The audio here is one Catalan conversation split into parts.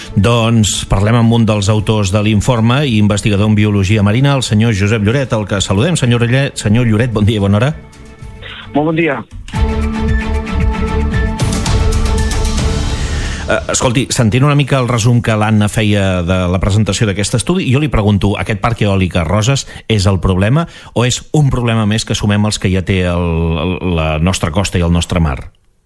Doncs parlem amb un dels autors de l'informe i investigador en biologia marina, el senyor Josep Lloret, el que saludem. Senyor Lloret, bon dia i bona hora. Molt bon dia. Escolti, sentint una mica el resum que l'Anna feia de la presentació d'aquest estudi, jo li pregunto, aquest parc eòlic a Roses és el problema o és un problema més que sumem els que ja té la nostra costa i el nostre mar?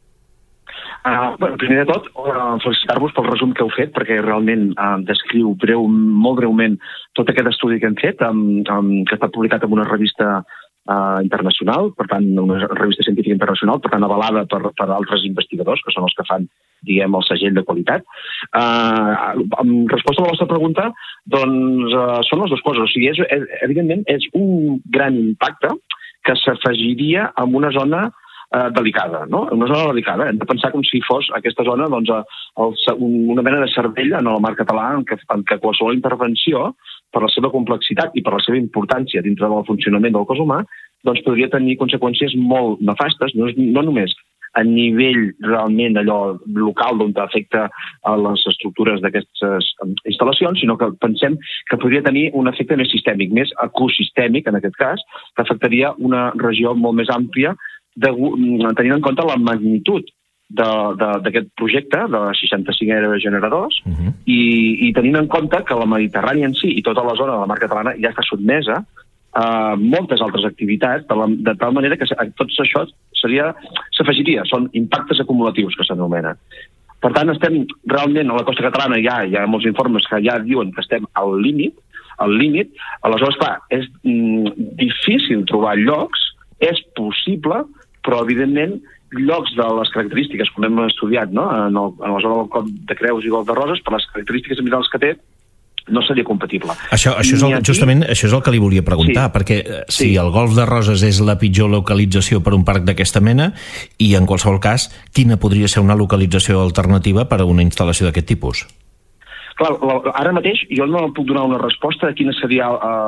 Primer de tot, felicitar-vos pel resum que heu fet, perquè realment descriu molt breument tot aquest estudi que hem fet, que està publicat en una revista internacional, per tant, una revista científica internacional, per tant, avalada per altres investigadors, que són els que fan, diguem, el segell de qualitat. En resposta a la vostra pregunta, doncs, són les dues coses. O sigui, evidentment, és un gran impacte que s'afegiria en una zona delicada, no? Una zona delicada. Hem de pensar com si fos aquesta zona doncs, una mena de cervell en el mar català en què qualsevol intervenció, per la seva complexitat i per la seva importància dintre del funcionament del cos humà, doncs podria tenir conseqüències molt nefastes, no només a nivell realment allò local d'on afecta a les estructures d'aquestes instal·lacions, sinó que pensem que podria tenir un efecte més sistèmic, més ecosistèmic, en aquest cas, que afectaria una regió molt més àmplia, tenint en compte la magnitud d'aquest projecte de 65 aerogeneradors i tenint en compte que la Mediterrània en si i tota la zona de la mar catalana ja està sotmesa a moltes altres activitats, de tal manera que tot això s'afegiria, són impactes acumulatius que s'anomenen. Per tant, estem realment a la costa catalana, hi ha molts informes que ja diuen que estem al límit, aleshores, clar, és difícil trobar llocs, és possible, però evidentment llocs de les característiques, com hem estudiat, no? En la zona del Coll de Creus i Golf de Roses, per les característiques ambientals que té, no seria compatible. Justament això és el que li volia preguntar, perquè si el Golf de Roses és la pitjor localització per un parc d'aquesta mena, i en qualsevol cas, quina podria ser una localització alternativa per a una instal·lació d'aquest tipus? Clar, ara mateix jo no puc donar una resposta a quina seria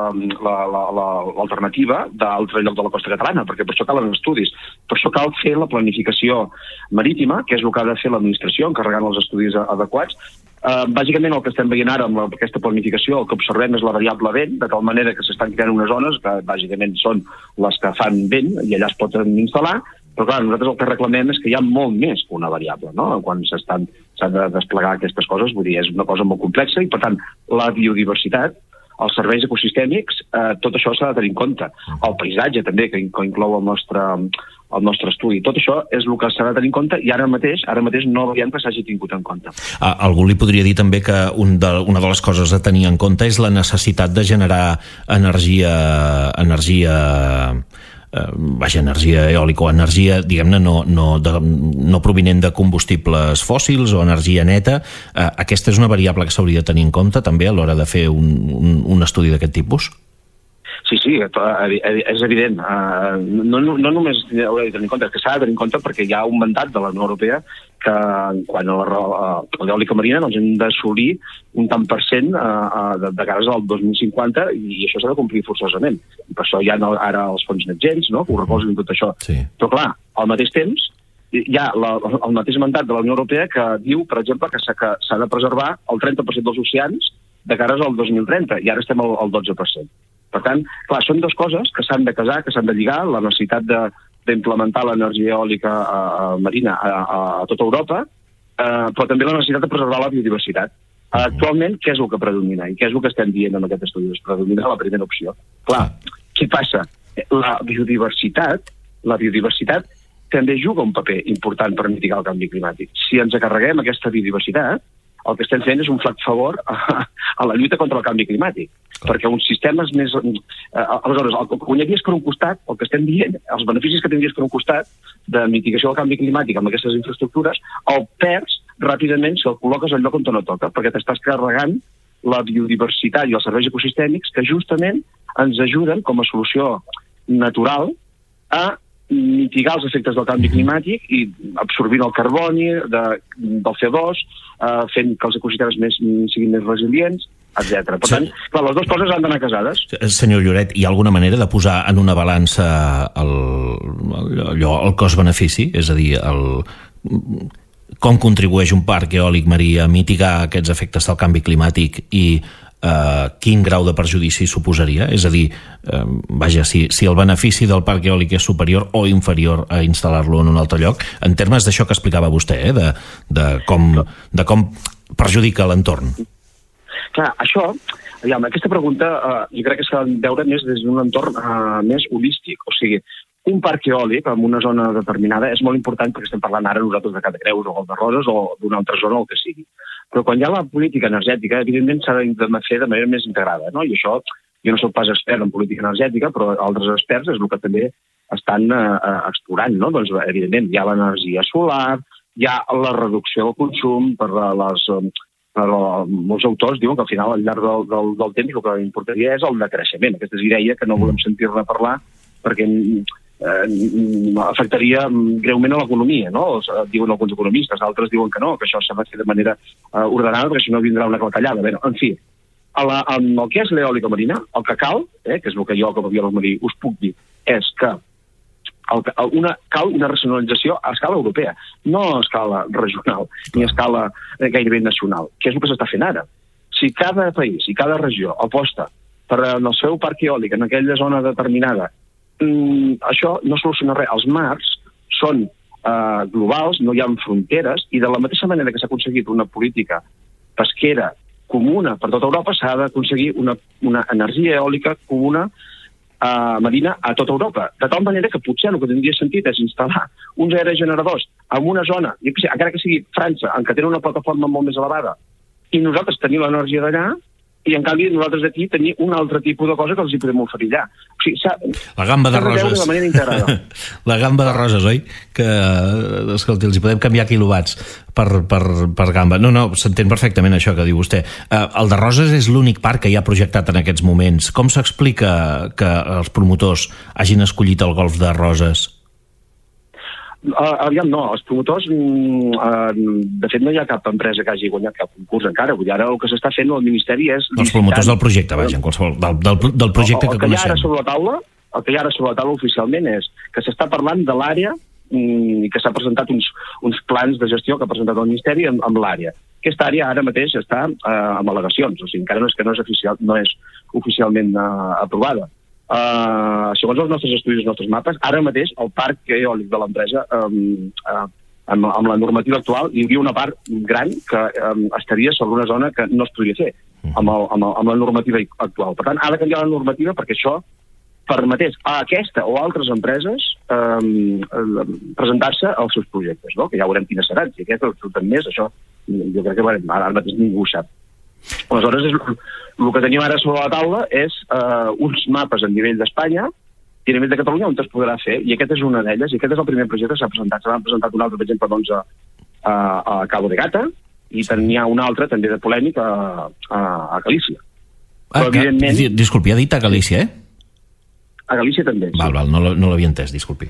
l'alternativa d'altre lloc de la costa catalana, perquè per això calen estudis. Per això cal fer la planificació marítima, que és el que ha de fer l'administració, encarregant els estudis adequats. Bàsicament el que estem veient ara amb aquesta planificació, el que observem és la variable vent, de tal manera que s'estan creant unes zones que bàsicament són les que fan vent i allà es poden instal·lar, però clar, nosaltres el que reclamem és que hi ha molt més que una variable, no? Quan s'han de desplegar aquestes coses, vull dir, és una cosa molt complexa i, per tant, la biodiversitat, els serveis ecosistèmics, tot això s'ha de tenir en compte. El paisatge, també, que inclou el nostre estudi. Tot això és el que s'ha de tenir en compte i ara mateix no veiem que s'hagi tingut en compte. Algú li podria dir també que una de les coses a tenir en compte és la necessitat de generar energia eòlica o energia, diguem-ne, no provinent de combustibles fòssils o energia neta. Aquesta és una variable que s'hauria de tenir en compte també a l'hora de fer un estudi d'aquest tipus? Sí, és evident. No només haurà de tenir en compte, que s'ha de tenir en compte perquè hi ha un mandat de la Unió Europea que quan a l'eòlica marina doncs hem d'assolir un tant per cent de cares al 2050 i això s'ha de complir forçosament. Per això hi ha ara els fons NextGen, no?, que ho recolzen tot això. Sí. Però clar, al mateix temps hi ha el mateix mandat de la Unió Europea que diu, per exemple, que s'ha de preservar el 30% dels oceans de cares al 2030 i ara estem al 12%. Per tant, clar, són dues coses que s'han de casar, que s'han de lligar, la necessitat d'implementar l'energia eòlica marina a tota Europa, però també la necessitat de preservar la biodiversitat. Actualment, què és el que predomina? I què és el que estem dient en aquest estudi? Predomina la primera opció. Clar, què passa? La biodiversitat també juga un paper important per mitigar el canvi climàtic. Si ens acarreguem aquesta biodiversitat, el que estem fent és un flac favor a la lluita contra el canvi climàtic. Perquè uns sistemes més... Aleshores, el que guanyaries per un costat, el que estem dient, els beneficis que tindries per un costat de mitigació del canvi climàtic amb aquestes infraestructures, el perds ràpidament si el col·loques al lloc on no toca, perquè t'estàs carregant la biodiversitat i els serveis ecosistèmics que justament ens ajuden com a solució natural a mitigar els efectes del canvi climàtic i absorbint el carboni del CO2, fent que els ecosistemes siguin més resilients, etc. Per tant, clar, les dues coses han d'anar casades. Senyor Lloret, hi ha alguna manera de posar en una balança el cost-benefici? És a dir, com contribueix un parc eòlic marí a mitigar aquests efectes del canvi climàtic i quin grau de perjudici suposaria? És a dir, vaja, si el benefici del parc eòlic és superior o inferior a instal·lar-lo en un altre lloc, en termes d'això que explicava vostè, de com perjudica l'entorn. Clar, això, aquesta pregunta jo crec que s'ha de veure més des d'un entorn més holístic. O sigui, un parc eòlic en una zona determinada és molt important perquè estem parlant ara nosaltres de Cadacreus o de Roses o d'una altra zona o el que sigui. Però quan hi ha la política energètica, evidentment s'ha de fer de manera més integrada, no? I això, jo no soc pas expert en política energètica, però altres experts és el que també estan explorant, no? Doncs, evidentment, hi ha l'energia solar, hi ha la reducció del consum per molts autors diuen que al final, al llarg del temps, el que importaria és el decreixement. Aquesta és idea que no volem sentir-ne parlar perquè afectaria greument a l'economia, no? Diuen alguns economistes, altres diuen que no, que això s'ha de fer de manera ordenada, perquè si no vindrà una clatellada. Bé, en fi, en el que és l'eòlica marina, el que cal, que és el que jo com a biòleg marí us puc dir, és que cal una racionalització a escala europea, no a escala regional, ni a escala gairebé nacional, que és el que s'està fent ara. Si cada país i cada regió aposta per el seu parc eòlic en aquella zona determinada, això no soluciona res. Els mars són globals, no hi ha fronteres, i de la mateixa manera que s'ha aconseguit una política pesquera comuna per tota Europa, s'ha d'aconseguir una energia eòlica comuna marina a tota Europa. De tal manera que potser el que tindria sentit és instal·lar uns aerogeneradors en una zona, encara que sigui França, en què tenen una plataforma molt més elevada, i nosaltres tenim l'energia d'allà, i en canvi nosaltres d'aquí tenim un altre tipus de cosa que els hi podem oferir allà. O sigui, la gamba de roses. De manera integrada. La gamba de roses, oi? Que, escolti, els hi podem canviar quilowatts per gamba. No, s'entén perfectament això que diu vostè. El de Roses és l'únic parc que hi ha projectat en aquests moments. Com s'explica que els promotors hagin escollit el golf de Roses? Aviam, no. Els promotors, de fet, no hi ha cap empresa que hagi guanyat cap concurs encara. Vull dir, ara el que s'està fent al Ministeri és... Els promotors del projecte, vaja, en qualsevol... Del projecte que coneixem. El que hi ha ara sobre la taula oficialment és que s'està parlant de l'àrea i que s'ha presentat uns plans de gestió que ha presentat el Ministeri amb l'àrea. Aquesta àrea ara mateix està amb al·legacions, o sigui, encara no és oficialment aprovada. Segons els nostres estudis, els nostres mapes, ara mateix el parc eòlic de l'empresa, amb la normativa actual, hi hauria una part gran que estaria sobre una zona que no es podria fer amb la normativa actual. Per tant, ha de canviar la normativa perquè això permetés a aquesta o altres empreses presentar-se als seus projectes, no? Que ja veurem quines seran. Si aquestes surten més, això jo crec que ara mateix ningú ho sap. Aleshores, el que tenim ara sobre la taula és uns mapes a nivell d'Espanya i a nivell de Catalunya on es podrà fer, i aquest és una d'elles, i aquest és el primer projecte que s'ha presentat. S'ha presentat un altre, per exemple, doncs, a Cabo de Gata, i n'hi ha un altre també de polèmic a Galícia. Disculpi, ha dit a Galícia, A Galícia també, sí. Val, no l'havia entès, disculpi.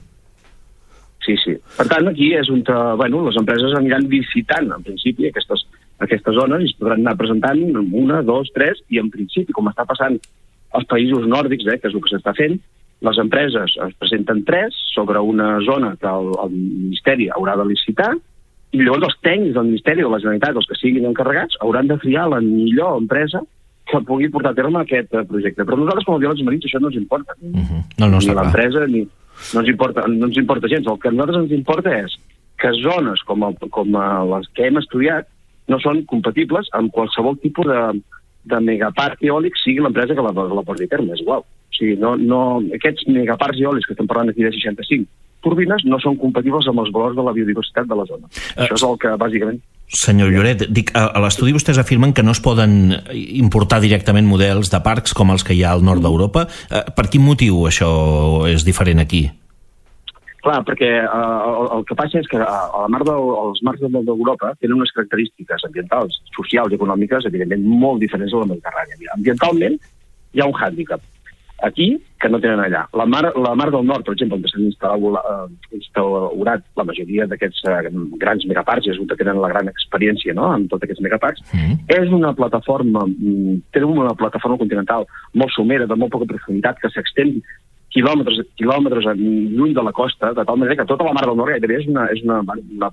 Sí. Per tant, aquí és on les empreses aniran visitant, en principi, aquestes zones, i es podran anar presentant 1, 2, 3, i en principi, com està passant als països nòrdics, que és el que s'està fent, les empreses es presenten 3 sobre una zona que el Ministeri haurà de licitar, i llavors els tècnics del Ministeri o de la Generalitat, els que siguin encarregats, hauran de triar la millor empresa que pugui portar a terme aquest projecte. Però nosaltres, com a biòlegs marins, això no ens importa. No, ni l'empresa, ni... No ens importa gens. El que a nosaltres ens importa és que zones com les que hem estudiat no són compatibles amb qualsevol tipus de megaparc eòlic, sigui l'empresa que la porti a terme, és igual. O sigui, aquests megaparcs eòlics que estem parlant aquí de 65 turbines no són compatibles amb els valors de la biodiversitat de la zona. Això és el que, bàsicament... Senyor Lloret, a l'estudi vostès afirmen que no es poden importar directament models de parcs com els que hi ha al nord d'Europa. Per quin motiu això és diferent aquí? Clar, perquè el que passa és que els mars d'Europa tenen unes característiques ambientals, socials i econòmiques, evidentment, molt diferents de la Mediterrània. Ambientalment, hi ha un hàndicap aquí que no tenen allà. La mar del nord, per exemple, on s'han instaurat la majoria d'aquests grans megaparcs, és on tenen la gran experiència, no?, amb tots aquests megaparcs, és una plataforma, té una plataforma continental molt somera, de molt poca profunditat, que s'extén quilòmetres lluny de la costa, de tal manera que tota la mar del nord gairebé és una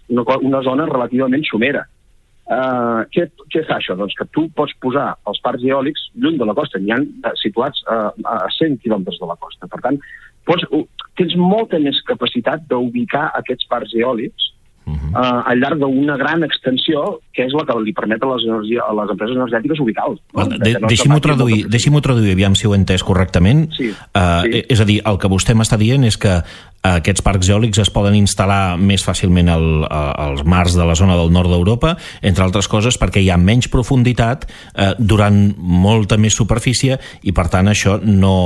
una zona relativament somera. Què fa això? Doncs que tu pots posar els parcs eòlics lluny de la costa, n'hi ha situats a 100 quilòmetres de la costa. Per tant, tens molta més capacitat d'ubicar aquests parcs eòlics al llarg d'una gran extensió, que és la que li permet a les empreses energètiques ubicar-los. Deixi-m'ho traduir, aviam si ho he entès correctament. És a dir, el que vostè m'està dient és que aquests parcs eòlics es poden instal·lar més fàcilment als mars de la zona del nord d'Europa, entre altres coses perquè hi ha menys profunditat durant molta més superfície i, per tant, això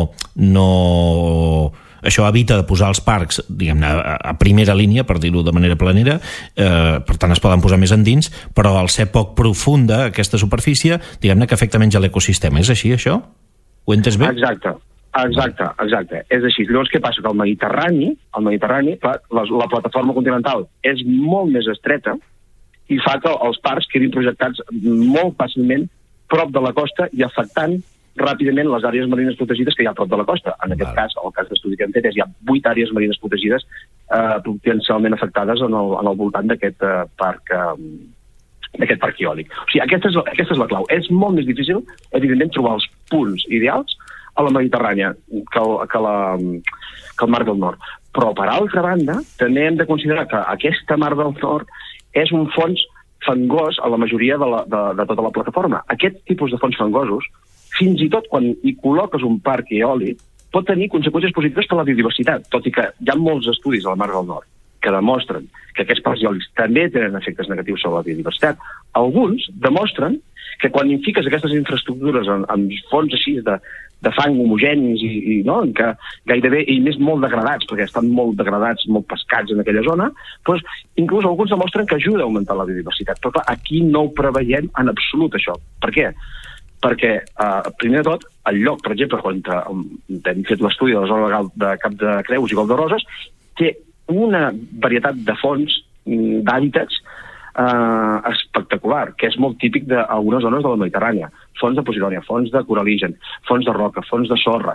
això evita de posar els parcs, diguem-ne, a primera línia, per dir-ho de manera planera, per tant es poden posar més endins, però al ser poc profunda aquesta superfície, diguem-ne que afecta menys a l'ecosistema. És així, això? Ho he entès bé? Exacte. És així. Llavors, què passa? Que al Mediterrani, la plataforma continental és molt més estreta i fa que els parcs quedin projectats molt fàcilment prop de la costa i afectant ràpidament les àrees marines protegides que hi ha a prop de la costa. En aquest cas, el cas d'estudi que hem fet, hi ha 8 àrees marines protegides potencialment afectades en el voltant d'aquest parc eòlic. O sigui, aquesta és la clau. És molt més difícil, evidentment, trobar els punts ideals a la Mediterrània que al Mar del Nord. Però, per altra banda, també hem de considerar que aquesta Mar del Nord és un fons fangós a la majoria de tota la plataforma. Aquest tipus de fons fangosos, fins i tot quan hi col·loques un parc eòlic, pot tenir conseqüències positives per a la biodiversitat, tot i que hi ha molts estudis a la Mar del Nord que demostren que aquests parcs eòlics també tenen efectes negatius sobre la biodiversitat. Alguns demostren que quan fiques aquestes infraestructures en fons així de fang homogenis que gairebé, i més molt degradats, perquè estan molt degradats, molt pescats en aquella zona, doncs inclús alguns demostren que ajuda a augmentar la biodiversitat. Però aquí no ho preveiem en absolut, això. Per què? Perquè, primer de tot, el lloc, per exemple, quan hem fet l'estudi de la zona legal de Cap de Creus i Golf de Roses, té una varietat de fons, d'hàbitats espectacular, que és molt típic d'algunes zones de la Mediterrània. Fons de posidònia, fons de coraligen, fons de roca, fons de sorra,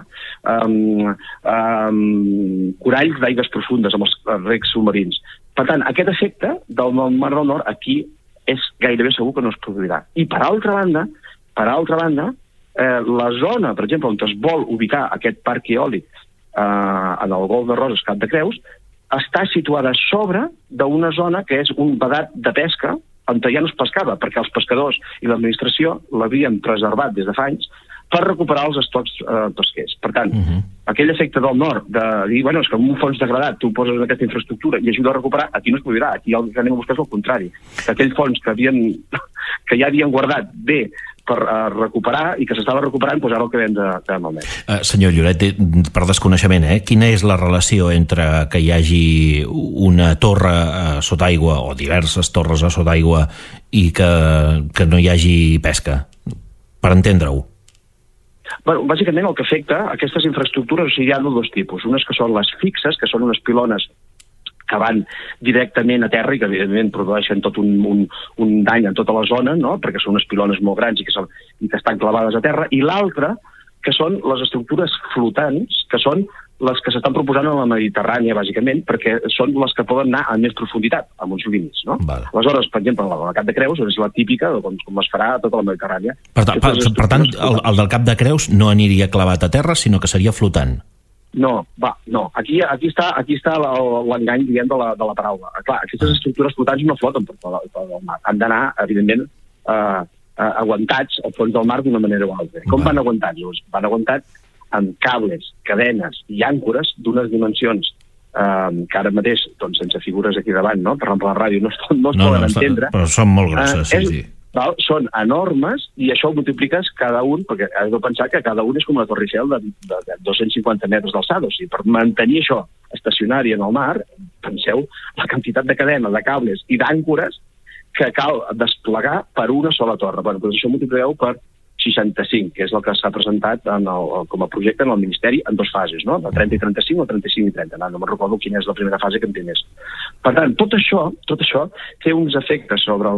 coralls d'aigües profundes amb els recs submarins. Per tant, aquest efecte del Mar del Nord aquí és gairebé segur que no es produirà. I per altra banda, la zona, per exemple, on es vol ubicar aquest parc eòlic en el Golf de Roses, Cap de Creus, està situada a sobre d'una zona que és un vedat de pesca on ja no es pescava, perquè els pescadors i l'administració l'havien preservat des de fa anys per recuperar els estocs pesquers. Per tant, aquell efecte del nord de dir, és que en un fons degradat tu poses aquesta infraestructura i ajuda a recuperar, aquí no es produirà. Aquí el que anem a buscar és el contrari. Que aquell fons que ja havien guardat bé per recuperar i que s'estava recuperant, doncs ara el que hem de malmetre. Senyor Lloret, per desconeixement, quina és la relació entre que hi hagi una torre sota aigua o diverses torres a sota aigua i que no hi hagi pesca? Per entendre-ho. Bàsicament el que afecta aquestes infraestructures, hi ha de dos tipus. Unes que són les fixes, que són unes pilones que van directament a terra i que evidentment produeixen tot un dany en tota la zona, no? Perquè són unes pilones molt grans i que estan clavades a terra, i l'altra que són les estructures flotants, que són les que s'estan proposant a la Mediterrània, bàsicament, perquè són les que poden anar a més profunditat, amb uns límits, no? Aleshores, per exemple, la Cap de Creus és la típica, com es farà a tota la Mediterrània. Per tant, el del Cap de Creus no aniria clavat a terra, sinó que seria flotant. No. Aquí està l'engany, diguem, de la paraula. Clar, aquestes estructures flotants no floten per tot el mar. Han d'anar, evidentment, aguantats al fons del mar d'una manera o altra. Com van aguantats? Van aguantats amb cables, cadenes i àncores d'unes dimensions que ara mateix, doncs, sense figures aquí davant, no? Per exemple, la ràdio no es poden entendre. Però són molt grosses, sí. Són enormes i això ho multipliques cada un, perquè has de pensar que cada un és com una Torre Eiffel de 250 metres d'alçada. O sigui, per mantenir això estacionari en el mar, penseu la quantitat de cadena, de cables i d'àncores que cal desplegar per una sola torre. Doncs això multipliqueu per 65, que és el que s'ha presentat com a projecte en el Ministeri en dues fases, no? De 30 i 35 o 35 i 30. No me'n recordo quina és la primera fase que en té més. Per tant, tot això té uns efectes sobre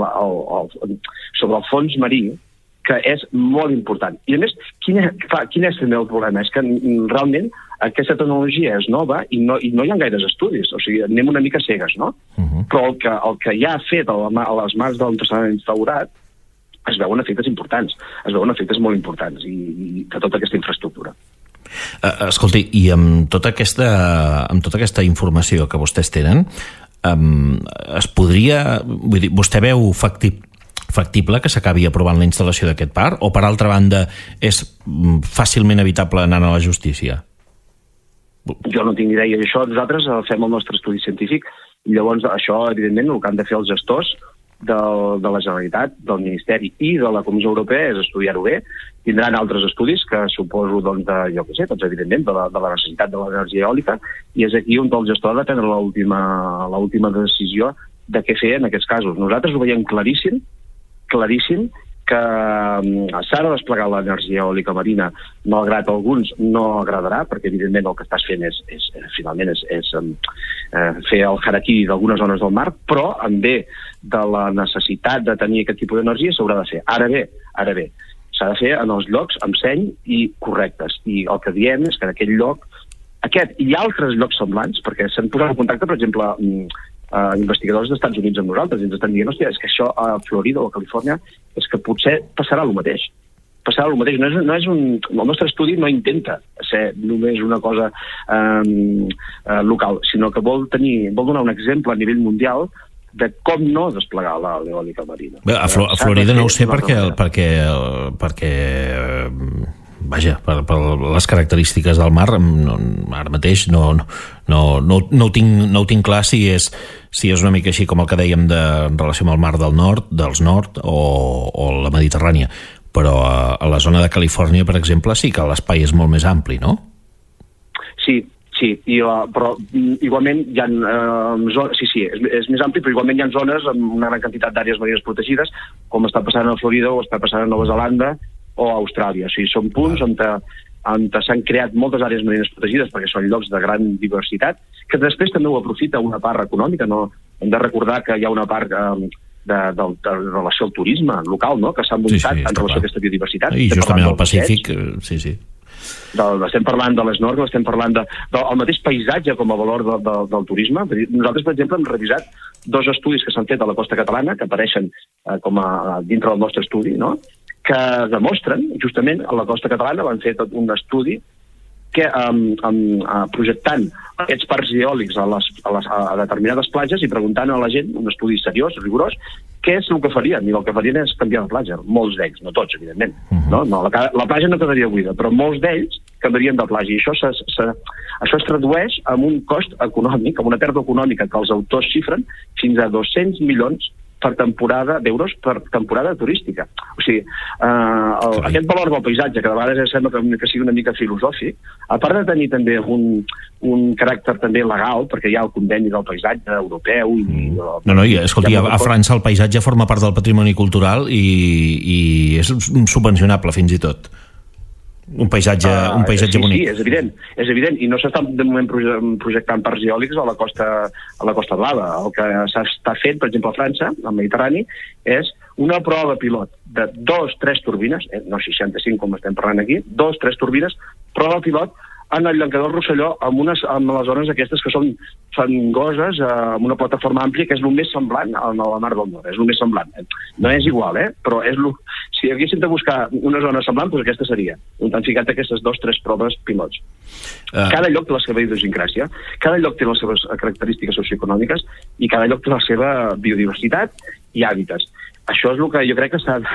el fons marí que és molt important. I a més, quin és també el problema? És que realment aquesta tecnologia és nova i no hi ha gaires estudis. O sigui, anem una mica cegues, no? Però el que ja ha fet a les mans d'on s'ha instaurat es veuen efectes importants, es veuen efectes molt importants i de tota aquesta infraestructura. Escolti, i amb tota aquesta informació que vostès tenen, es podria... Vull dir, vostè veu factible que s'acabi aprovant la instal·lació d'aquest parc, o per altra banda és fàcilment evitable anant a la justícia? Jo no tinc idea d'això. Nosaltres fem el nostre estudi científic i llavors això, evidentment, el que han de fer els gestors de la Generalitat, del Ministeri i de la Comissió Europea és estudiar-ho bé. Tindran altres estudis que suposo, evidentment, de la necessitat de l'energia eòlica, i és aquí on el gestor ha de prendre l'última decisió de què fer en aquests casos. Nosaltres ho veiem claríssim que s'ha de desplegar l'energia eòlica marina, malgrat alguns no agradarà, perquè evidentment el que estàs fent finalment és fer el harakiri d'algunes zones del mar, però en bé de la necessitat de tenir aquest tipus d'energia s'haurà de fer. Ara bé, s'ha de fer en els llocs amb seny i correctes. I el que diem és que en aquell lloc, aquest i altres llocs semblants, perquè s'han posat en contacte, per exemple, investigadors dels Estats Units amb nosaltres, i ens estan dient, hòstia, és que això a Florida o a Califòrnia és que potser passarà el mateix. El nostre estudi no intenta ser només una cosa local, sinó que vol donar un exemple a nivell mundial de com no desplegar l'eòlica marina. A Florida no ho sé perquè vaja, per les característiques del mar ara mateix no ho tinc clar si és una mica així com el que dèiem en relació amb el mar dels nord o la Mediterrània, però a la zona de Califòrnia, per exemple, sí que l'espai és molt més ampli, no? Sí, però igualment hi ha zones, sí, és més ampli, però igualment hi ha zones amb una gran quantitat d'àrees marines protegides, com està passant a Florida o està passant a Nova Zelanda o a Austràlia. O sigui, són punts on s'han creat moltes àrees marines protegides perquè són llocs de gran diversitat, que després també ho aprofita una part econòmica. No? Hem de recordar que hi ha una part de relació al turisme local, no? Que s'ha muntat en relació a aquesta biodiversitat. I justament al Pacífic, sí. Estem parlant de l'snorkel, estem parlant del mateix paisatge com a valor del turisme. Nosaltres, per exemple, hem revisat 2 estudis que s'han fet a la costa catalana, que apareixen com a dintre del nostre estudi, no? Que demostren, justament, a la costa catalana van fer tot un estudi que projectant aquests parcs eòlics a determinades platges i preguntant a la gent, un estudi seriós, rigorós, què és el que farien? I el que farien és canviar de platja. Molts d'ells, no tots, evidentment. No, la platja no quedaria buida, però molts d'ells canviarien de platja. I això es tradueix en un cost econòmic, en una pèrdua econòmica que els autors xifren fins a 200 milions d'euros per temporada turística. O sigui, aquest valor del paisatge, que de vegades sembla que sigui una mica filosòfic, a part de tenir també un caràcter també legal, perquè hi ha el conveni del paisatge europeu... Escolti, a França el paisatge forma part del patrimoni cultural i és subvencionable fins i tot. Un paisatge bonic. Sí, és evident. I no s'estan de moment projectant parcs eòlics a la Costa Blava. El que s'està fent, per exemple, a França, al Mediterrani, és una prova pilot de 2-3 turbines, no 65 com estem parlant aquí, 2-3 turbines, prova pilot en el Llançador Rosselló, amb les zones aquestes que són fangoses, amb una plataforma àmplia, que és el més semblant a la Mar del Nord. És el més semblant. No és igual, però si haguéssim de buscar una zona semblant, doncs aquesta seria. On han ficat aquestes 2-3 proves pilots. Cada lloc té la seva idiosincràsia, cada lloc té les seves característiques socioeconòmiques i cada lloc té la seva biodiversitat i hàbitats. Això és el que jo crec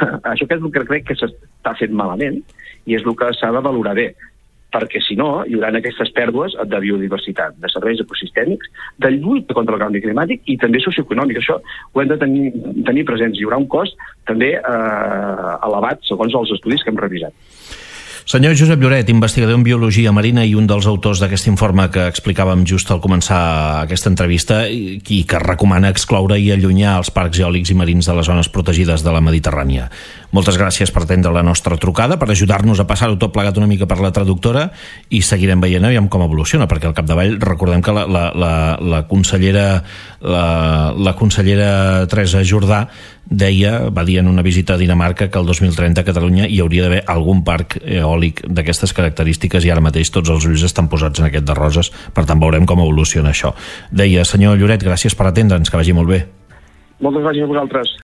que s'està fent malament i és el que s'ha de valorar bé, perquè si no hi haurà aquestes pèrdues de biodiversitat, de serveis ecosistèmics, de lluita contra el canvi climàtic i també socioeconòmic. Això ho hem de tenir presents. Hi haurà un cost també elevat segons els estudis que hem revisat. Senyor Josep Lloret, investigador en biologia marina i un dels autors d'aquest informe que explicàvem just al començar aquesta entrevista i que recomana excloure i allunyar els parcs eòlics i marins de les zones protegides de la Mediterrània. Moltes gràcies per atendre la nostra trucada, per ajudar-nos a passar-ho tot plegat una mica per la traductora i seguirem veient aviam com evoluciona, perquè al capdavall recordem que la consellera Teresa Jordà deia, va dir en una visita a Dinamarca que el 2030 a Catalunya hi hauria d'haver algun parc eòlic d'aquestes característiques, i ara mateix tots els ulls estan posats en aquest de Roses, per tant veurem com evoluciona això. Deia, senyor Lloret, gràcies per atendre'ns, que vagi molt bé. Moltes gràcies a vosaltres.